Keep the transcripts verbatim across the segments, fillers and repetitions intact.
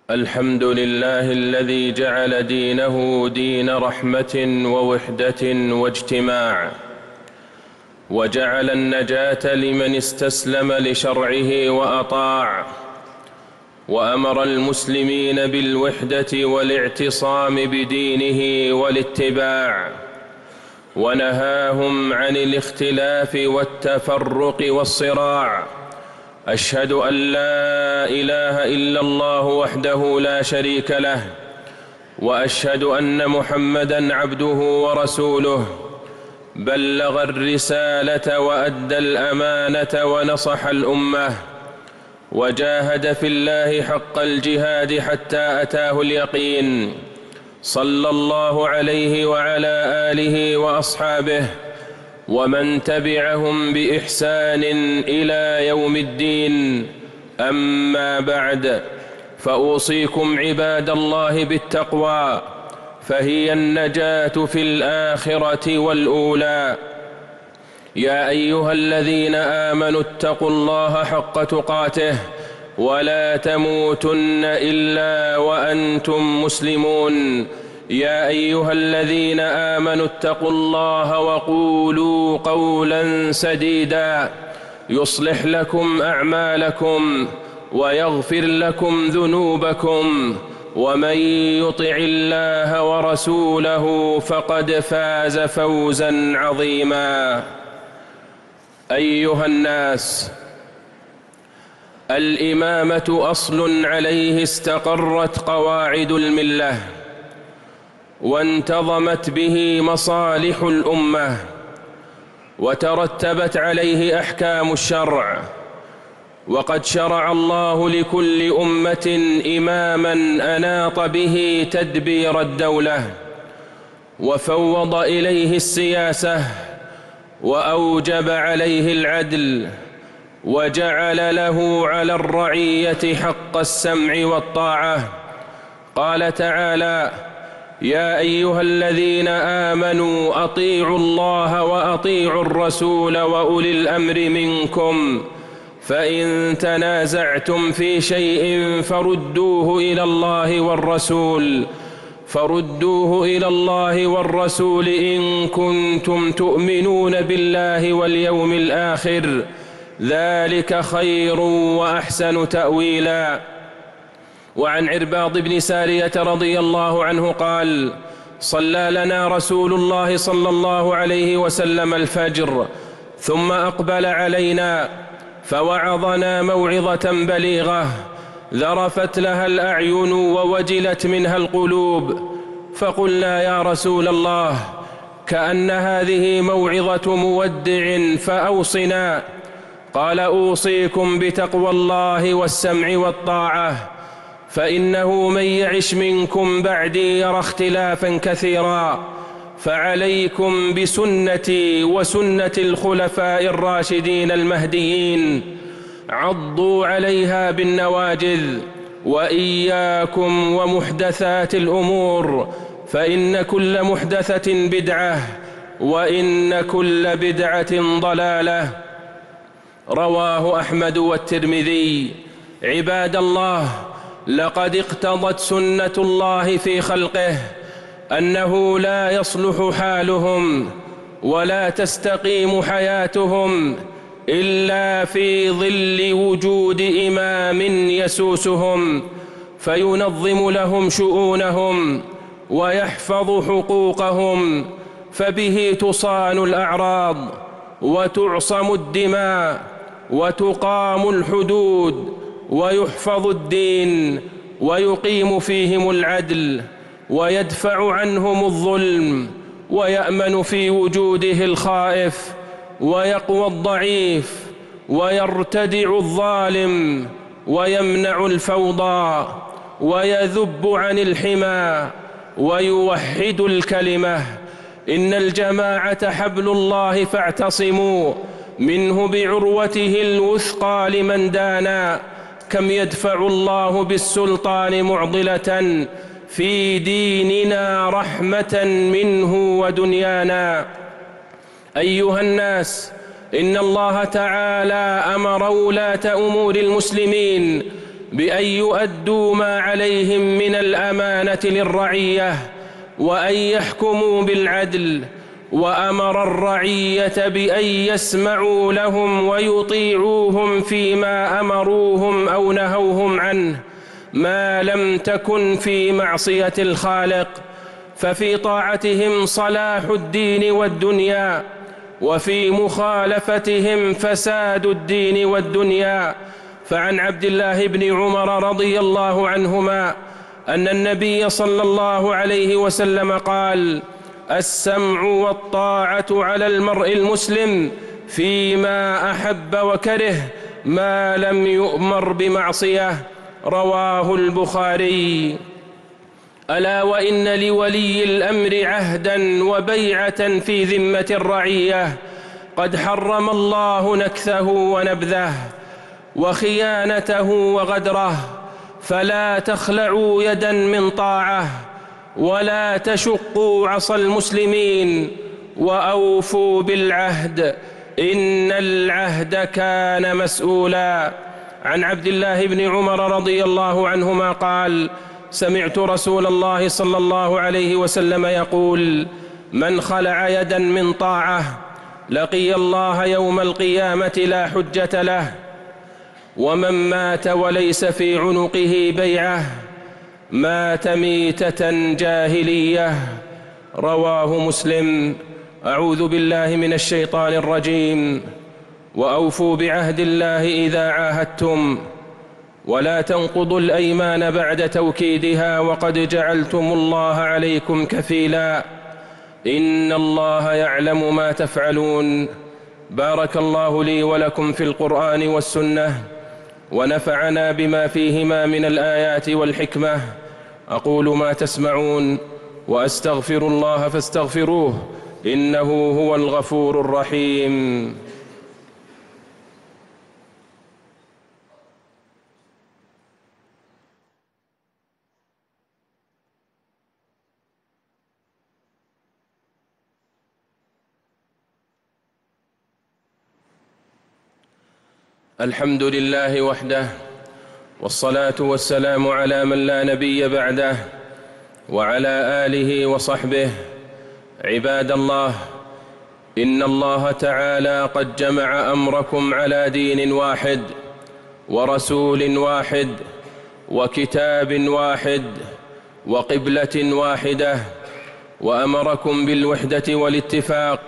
الحمد لله الذي جعل دينه دين رحمة ووحدة واجتماع، وجعل النجاة لمن استسلم لشرعه وأطاع، وأمر المسلمين بالوحدة والاعتصام بدينه والاتباع، ونهاهم عن الاختلاف والتفرق والصراع. أشهد أن لا إله إلا الله وحده لا شريك له، وأشهد أن محمدًا عبده ورسوله، بلغ الرسالة وأدى الأمانة ونصح الأمة، وجاهد في الله حق الجهاد حتى أتاه اليقين، صلى الله عليه وعلى آله وأصحابه ومن تبعهم بإحسان إلى يوم الدين. أما بعد، فأوصيكم عباد الله بالتقوى، فهي النجاة في الآخرة والأولى. يا أيها الذين آمنوا اتقوا الله حق تقاته ولا تموتن إلا وأنتم مسلمون. يا أيها الذين آمنوا اتقوا الله وقولوا قولا سديدا يصلح لكم أعمالكم ويغفر لكم ذنوبكم، ومن يطع الله ورسوله فقد فاز فوزا عظيما. أيها الناس، الإمامة أصل عليه استقرت قواعد الملة، وانتظمت به مصالح الأمة، وترتبت عليه أحكام الشرع. وقد شرع الله لكل أمة إماماً أناط به تدبير الدولة، وفوض إليه السياسة، وأوجب عليه العدل، وجعل له على الرعية حق السمع والطاعة. قال تعالى: يا أيها الذين آمنوا أطيعوا الله وأطيعوا الرسول وأولي الأمر منكم، فإن تنازعتم في شيء فردوه إلى الله والرسول فردوه إلى الله والرسول إن كنتم تؤمنون بالله واليوم الآخر، ذلك خير وأحسن تأويلا. وعن عرباض بن سارية رضي الله عنه قال: صلى لنا رسول الله صلى الله عليه وسلم الفجر، ثم أقبل علينا فوعظنا موعظة بليغة ذرفت لها الأعين ووجلت منها القلوب، فقلنا: يا رسول الله، كأن هذه موعظة مودع، فأوصنا. قال: أوصيكم بتقوى الله والسمع والطاعة، فإنه من يعش منكم بعدي يرى اختلافا كثيرا، فعليكم بسنتي وسنة الخلفاء الراشدين المهديين، عضوا عليها بالنواجذ، وإياكم ومحدثات الأمور، فإن كل محدثة بدعة، وإن كل بدعة ضلالة. رواه أحمد والترمذي. عباد الله، لقد اقتضت سنة الله في خلقه أنه لا يصلح حالهم ولا تستقيم حياتهم إلا في ظل وجود إمام يسوسهم، فينظم لهم شؤونهم ويحفظ حقوقهم، فبه تصان الأعراض وتعصم الدماء وتقام الحدود ويحفظ الدين، ويقيم فيهم العدل، ويدفع عنهم الظلم، ويأمن في وجوده الخائف، ويقوى الضعيف، ويرتدع الظالم، ويمنع الفوضى، ويذب عن الحمى، ويوحد الكلمة. إن الجماعة حبل الله فاعتصموا منه بعروته الوثقى لمن دانا. كم يدفع الله بالسلطان معضلة في ديننا رحمة منه ودنيانا. أيها الناس، إن الله تعالى أمر ولاة أمور المسلمين بأن يؤدوا ما عليهم من الأمانة للرعية وأن يحكموا بالعدل، وأمر الرعية بأن يسمعوا لهم ويطيعوهم فيما أمروهم أو نهوهم عنه ما لم تكن في معصية الخالق، ففي طاعتهم صلاح الدين والدنيا، وفي مخالفتهم فساد الدين والدنيا. فعن عبد الله بن عمر رضي الله عنهما أن النبي صلى الله عليه وسلم قال: السمع والطاعة على المرء المسلم فيما أحب وكره ما لم يؤمر بمعصية. رواه البخاري. ألا وإن لولي الأمر عهدا وبيعة في ذمة الرعية قد حرم الله نكثه ونبذه وخيانته وغدره، فلا تخلعوا يدا من طاعة ولا تشقوا عصا المسلمين، وأوفوا بالعهد إن العهد كان مسؤولا. عن عبد الله بن عمر رضي الله عنهما قال: سمعت رسول الله صلى الله عليه وسلم يقول: من خلع يدا من طاعة لقي الله يوم القيامة لا حجة له، ومن مات وليس في عنقه بيعة مات ميتة جاهلية. رواه مسلم. أعوذ بالله من الشيطان الرجيم. وأوفوا بعهد الله إذا عاهدتم ولا تنقضوا الأيمان بعد توكيدها وقد جعلتم الله عليكم كفيلا إن الله يعلم ما تفعلون. بارك الله لي ولكم في القرآن والسنة، ونفعنا بما فيهما من الآيات والحكمة. أقول ما تسمعون وأستغفر الله فاستغفروه إنه هو الغفور الرحيم. الحمد لله وحده، والصلاة والسلام على من لا نبي بعده وعلى آله وصحبه. عباد الله، إن الله تعالى قد جمع أمركم على دين واحد ورسول واحد وكتاب واحد وقبلة واحدة، وأمركم بالوحدة والاتفاق،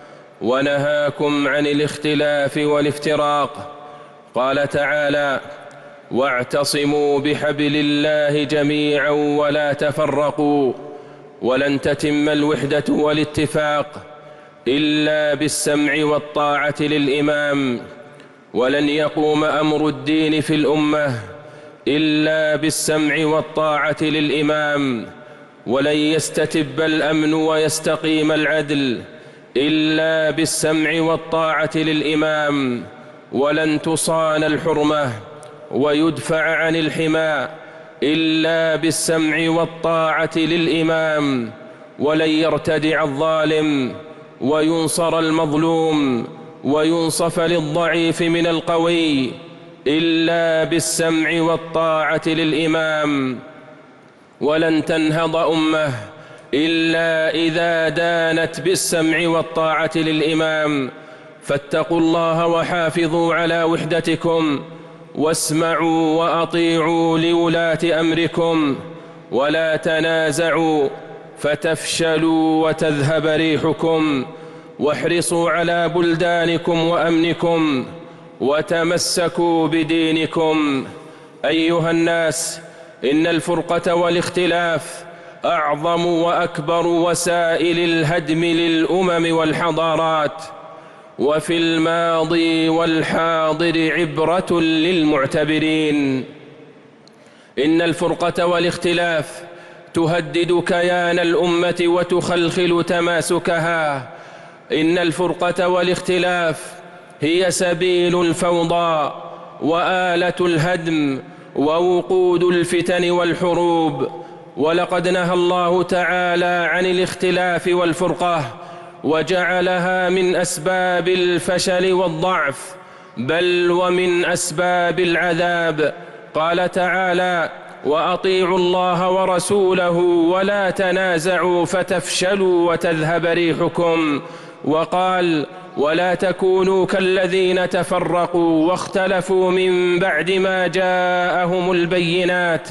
ونهاكم عن الاختلاف والافتراق. قال تعالى: واعتصموا بحبل الله جميعا ولا تفرقوا. ولن تتم الوحدة والاتفاق إلا بالسمع والطاعة للإمام، ولن يقوم أمر الدين في الأمة إلا بالسمع والطاعة للإمام، ولن يستتب الأمن ويستقيم العدل إلا بالسمع والطاعة للإمام، ولن تصان الحرمة ويدفع عن الحمى إلا بالسمع والطاعة للإمام، ولن يرتدع الظالم وينصر المظلوم وينصف للضعيف من القوي إلا بالسمع والطاعة للإمام، ولن تنهض أمة إلا إذا دانت بالسمع والطاعة للإمام. فاتقوا الله وحافظوا على وحدتكم، واسمعوا وأطيعوا لولاة أمركم، ولا تنازعوا فتفشلوا وتذهب ريحكم، واحرصوا على بلدانكم وأمنكم، وتمسكوا بدينكم. أيها الناس، إن الفرقة والاختلاف أعظم وأكبر وسائل الهدم للأمم والحضارات، وفي الماضي والحاضر عبرة للمعتبرين. إن الفرقة والاختلاف تهدد كيان الأمة وتخلخل تماسكها. إن الفرقة والاختلاف هي سبيل الفوضى وآلة الهدم ووقود الفتن والحروب. ولقد نهى الله تعالى عن الاختلاف والفرقة، وجعلها من أسباب الفشل والضعف، بل ومن أسباب العذاب. قال تعالى: وأطيعوا الله ورسوله ولا تنازعوا فتفشلوا وتذهب ريحكم. وقال: ولا تكونوا كالذين تفرقوا واختلفوا من بعد ما جاءهم البينات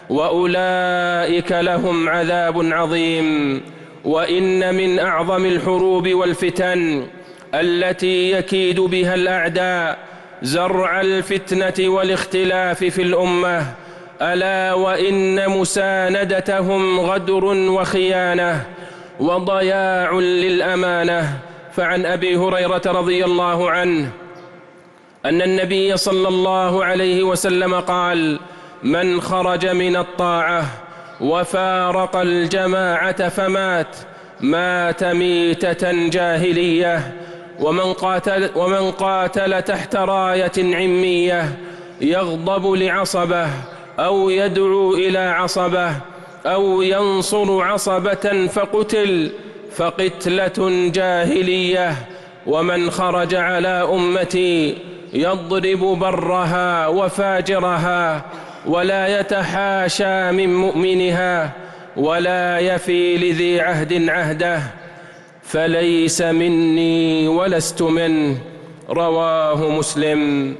وأولئك لهم عذاب عظيم. وإن من أعظم الحروب والفتن التي يكيد بها الأعداء زرع الفتنة والاختلاف في الأمة، ألا وإن مساندتهم غدر وخيانة وضياع للأمانة. فعن أبي هريرة رضي الله عنه أن النبي صلى الله عليه وسلم قال: من خرج من الطاعة وفارق الجماعة فمات مات ميتة جاهلية. ومن قاتل, ومن قاتل تحت راية عمية يغضب لعصبة أو يدعو إلى عصبة أو ينصر عصبة فقتل فقتلة جاهلية. ومن خرج على أمتي يضرب برها وفاجرها ولا يتحاشى من مؤمنها ولا يفي لذي عهد عهده فليس مني ولست منه. رواه مسلم.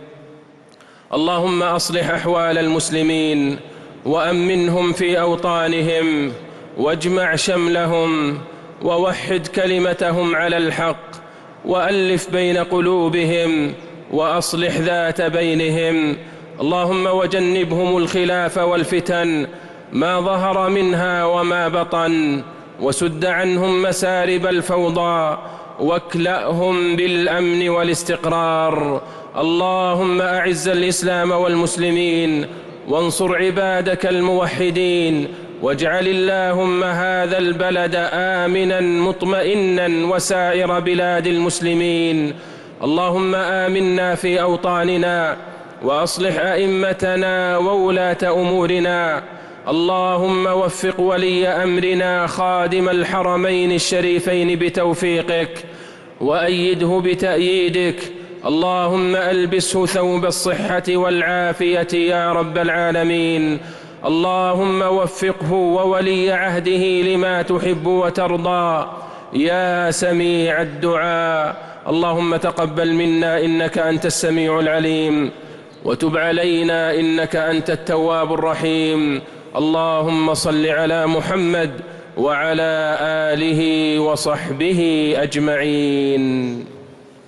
اللهم أصلح أحوال المسلمين وأمنهم في أوطانهم واجمع شملهم ووحد كلمتهم على الحق وألف بين قلوبهم وأصلح ذات بينهم. اللهم وجنبهم الخلاف والفتن ما ظهر منها وما بطن، وسد عنهم مسارب الفوضى واكلأهم بالأمن والاستقرار. اللهم أعز الإسلام والمسلمين وانصر عبادك الموحدين، واجعل اللهم هذا البلد آمنا مطمئنا وسائر بلاد المسلمين. اللهم آمنا في أوطاننا وأصلح أئمتنا وولاة أمورنا. اللهم وفق ولي أمرنا خادم الحرمين الشريفين بتوفيقك وأيده بتأييدك. اللهم ألبسه ثوب الصحة والعافية يا رب العالمين. اللهم وفقه وولي عهده لما تحب وترضى يا سميع الدعاء. اللهم تقبل منا إنك أنت السميع العليم، وتب علينا إنك أنت التواب الرحيم. اللهم صل على محمد وعلى آله وصحبه أجمعين.